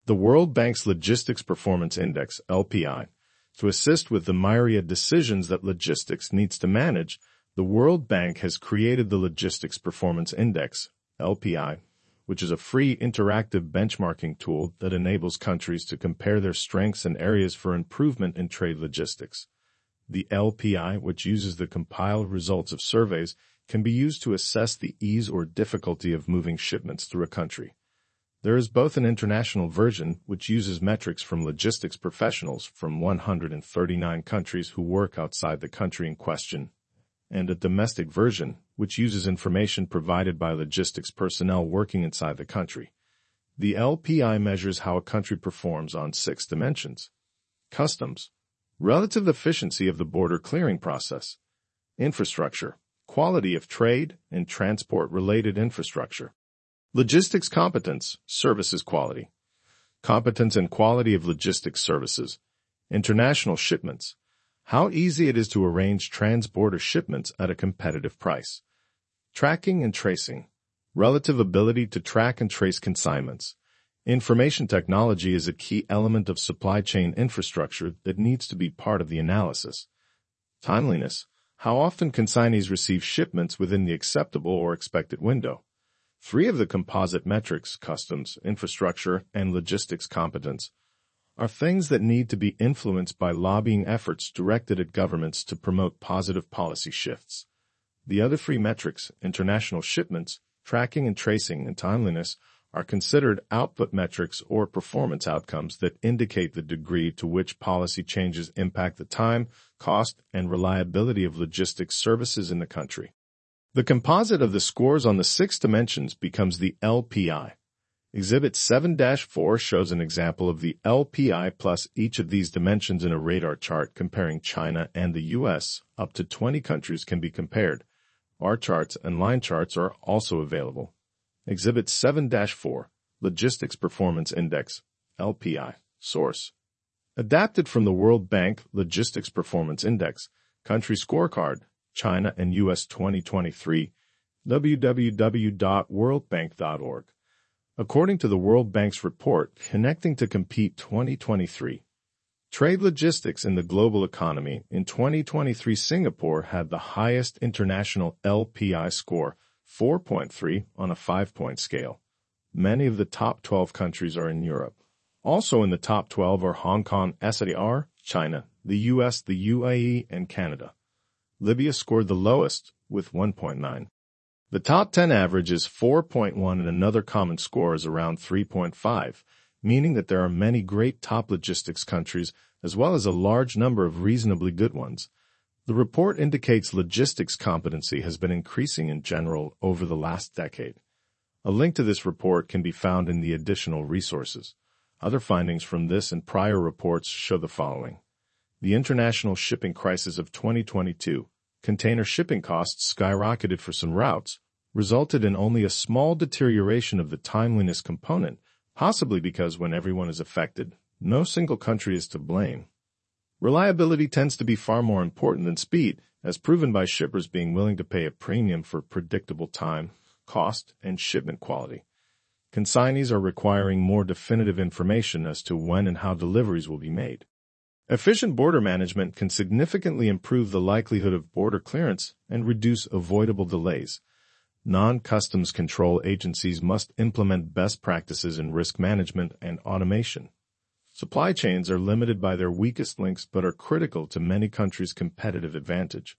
The World Bank's Logistics Performance Index, LPI. To assist with the myriad decisions that logistics needs to manage, the World Bank has created the Logistics Performance Index, LPI, which is a free interactive benchmarking tool that enables countries to compare their strengths and areas for improvement in trade logistics. The LPI, which uses the compiled results of surveys, can be used to assess the ease or difficulty of moving shipments through a country. There is both an international version, which uses metrics from logistics professionals from 139 countries who work outside the country in question, and a domestic version, which uses information provided by logistics personnel working inside the country. The LPI measures how a country performs on 6 dimensions: customs, relative efficiency of the border clearing process, infrastructure, quality of trade and transport-related infrastructure, logistics competence, services quality, competence and quality of logistics services, international shipments, how easy it is to arrange trans-border shipments at a competitive price, tracking and tracing, relative ability to track and trace consignments. Information technology is a key element of supply chain infrastructure that needs to be part of the analysis. Timeliness, how often consignees receive shipments within the acceptable or expected window. 3 of the composite metrics, customs, infrastructure, and logistics competence, are things that need to be influenced by lobbying efforts directed at governments to promote positive policy shifts. The other 3 metrics, international shipments, tracking and tracing, and timeliness, are considered output metrics or performance outcomes that indicate the degree to which policy changes impact the time, cost, and reliability of logistics services in the country. The composite of the scores on the 6 dimensions becomes the LPI. Exhibit 7-4 shows an example of the LPI plus each of these dimensions in a radar chart comparing China and the U.S. Up to 20 countries can be compared. Bar charts and line charts are also available. Exhibit 7-4, Logistics Performance Index, LPI, source. Adapted from the World Bank Logistics Performance Index, Country Scorecard, China and U.S. 2023, www.worldbank.org. According to the World Bank's report, Connecting to Compete 2023, Trade Logistics in the Global Economy, in 2023 Singapore had the highest international LPI score, 4.3 on a 5-point scale. Many of the top 12 countries are in Europe. Also in the top 12 are Hong Kong, SAR, China, the U.S., the UAE, and Canada. Libya scored the lowest, with 1.9. The top 10 average is 4.1 and another common score is around 3.5, meaning that there are many great top logistics countries as well as a large number of reasonably good ones. The report indicates logistics competency has been increasing in general over the last decade. A link to this report can be found in the additional resources. Other findings from this and prior reports show the following. The international shipping crisis of 2022, container shipping costs skyrocketed for some routes, resulted in only a small deterioration of the timeliness component, possibly because when everyone is affected, no single country is to blame. Reliability tends to be far more important than speed, as proven by shippers being willing to pay a premium for predictable time, cost, and shipment quality. Consignees are requiring more definitive information as to when and how deliveries will be made. Efficient border management can significantly improve the likelihood of border clearance and reduce avoidable delays. Non-customs control agencies must implement best practices in risk management and automation. Supply chains are limited by their weakest links but are critical to many countries' competitive advantage.